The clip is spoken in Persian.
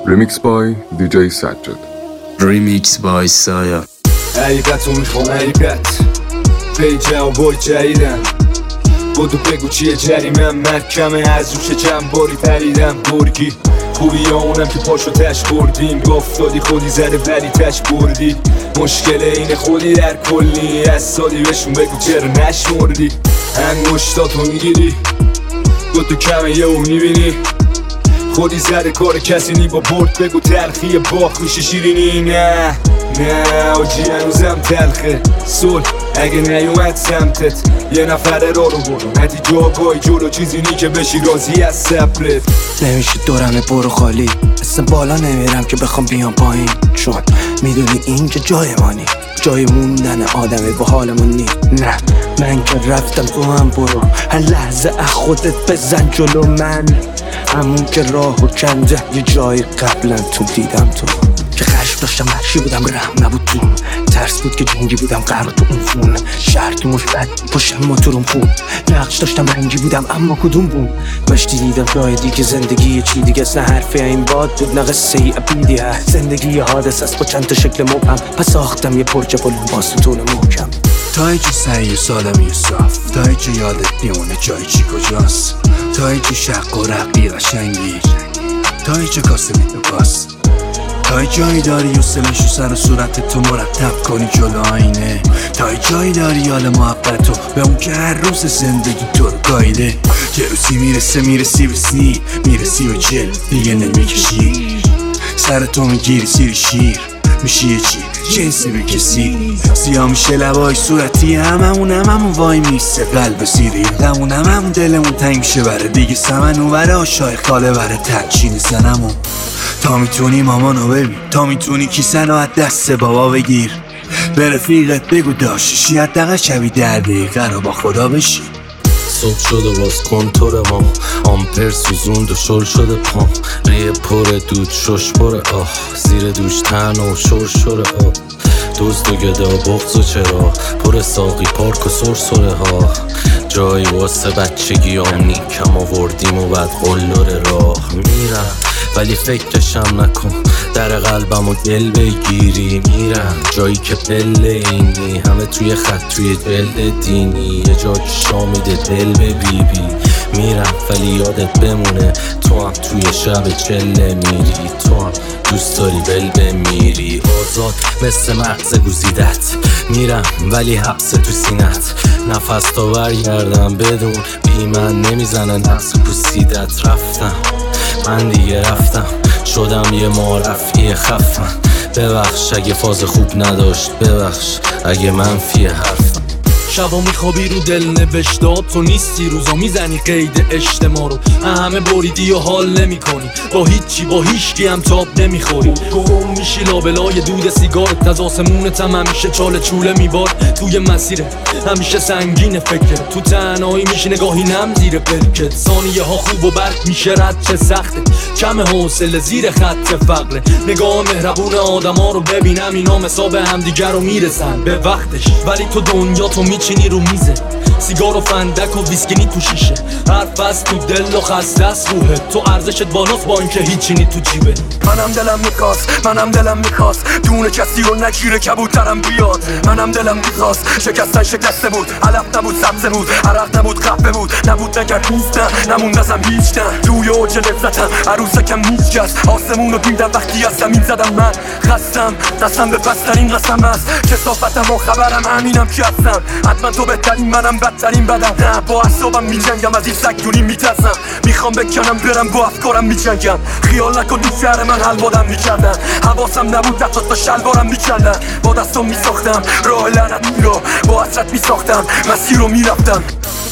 Remix by DJ Sajjad. Remix by Saya. حقیقتو میخوام حقیقت پیجم بای جریدم بودو بگو چیه جریمم محکمه از روش چند باری پریدم گرگی خوبی یا اونم که پاشو تش بردیم گفتادی خودی زده ولی تش بردی مشکل اینه خودی در کلی از سالی بهشون بگو چرا نشمردی انگشتاتو میگیری دوتو کمه یه میبینی خودی زده کار کسی نی با برد بگو تلخی باخ میشه شیرینی نه آجی هنوزم تلخه سل اگه نیومد سمتت یه نفر رو برو ندی جاگای جلو چیزی نی که بشی راضی از صبرت نمیشه دورمه برو خالی اصلا بالا نمیرم که بخوام بیام پایین چون میدونی اینجا جای مانی جای موندن آدمه با حالمون نی نه من که رفتم تو هم برو هر لحظه از خودت بزن جلو من همون که راهو کنده یه جای قبلا تو دیدم تو که خشم داشتم وحشی بودم رحم نبود تو ترس بود که جنگی بودم غرق تو اون فون شهر تو مشبت پشتم موتورم خون نقش داشتم رنگی بودم اما کدوم بود مشتی دیدم جای دیگه زندگی یه چی دیگه است نه حرفی این باد بود نه قصه ای ابیدی هست زندگی یه حادث است با چند تا شکل مبهم پس ساختم یه پرچه پل باستون محکم تا اینجا سعی سالمی و صاف تا اینجا یادت میمونه جای چی کجاست تا اینجا شق و رقی قشنگی تا اینجا کاسه میتوکاست تا جایی داری و سلشو سر و صورت تو مرتب کنی جلو آینه تا جایی داری حال محبت تو به اون که هر روز زندگی تو رو گایده یه روزی میرسی به چل دیگه نمیکشی سر تو میگیری سیر شیر میشی یه چی جنسی به کسی سیاه میشه لبای صورتی هممون وای میسته قلب سیری همون دلمون تنگ میشه بره دیگه سمن و بره آشای خاله بره تنچین زنمون تا میتونی مامانو ببین تا میتونی کیسن رو از دست بابا بگیر به رفیقت بگو داشتشی حداقل شبی 10 دقیقه رو با خدا بشی صبح شده باز کنتور ما آمپر سوزوند و شل شده پام ریه پر دود شش پر آه زیر دوش تن و شر آه دزد و گدا بغض و چرا پر ساقی پارک و سرسره ها جایی واسه بچگی آمنی کم آوردیم و بعد قلدر راه میرم ولی فکرشم نکن در قلبم و دل بگیری میرم جایی که پله اینی همه توی خط توی جلد دینی یه جا که شامیده دل به بیبی میرم ولی یادت بمونه تو هم توی شب چله میری تو هم دوست داری بل بمیری آزاد مثل مغز گزیدت میرم ولی حبس تو سینت نفس تا برگردم بدون بی من نمیزنه نفس پوسیدت رفتم من دیگه رفتم شدم یه معرفی خفن ببخش اگه فاز خوب نداشت ببخش اگه منفی حرفم شبا میخوابی رو دل نوشتات تو نیستی روزا میزنی قید اجتماع رو همه بریدی و حال نمی کنی با هیچی با هیچکی هم تاب نمیخوری گم میشی لابلای دود سیگارت از آسمونت هم همیشه چاله چوله میبار توی مسیره همیشه سنگین فکر تو تنهایی میشی نگاهی نم زیر پلکت ثانیه ها خوب و بد میشه رد چه سخته کم حوصله زیر خط فقره نگاه مهربون آدما رو ببینم اینا مثلا به همدیگر رو میرسن به وقتش ولی تو دنیا تو میچینی رو میزه سیگار و فندک و ویسکینی تو شیشه حرف از تو دل و خسته از روحه تو ارزشت بالاست با اینکه هیچی نی تو جیبه منم دلم میخواست دونه کسی رو نگیره کبوترم بیاد منم دلم میخواست شکسته بود علف نبود سبزه بود عرق نبود قهوه بود نبود نگرد نیست نموند ازم هیچ نه توی اوج لذتم عروسکم میشکست آسمون رو دیدم وقتی از زمین زدم من خستم دستم به پسترین قسم است کثافتم و خبرم همینم که هستم حتما تو بهترین منم بدترین بدم نه با اعصابم میجنگم از این سگدونی میترسم میخوام بکنم برم با افکارم میجنگم خیال نکن تو شهر من حلوادم میکردن حواسم نبود دست تا شلوارم میکردن با دستم میساختم راه لعنت رو با حسرت میساختم مسیر رو میرفتم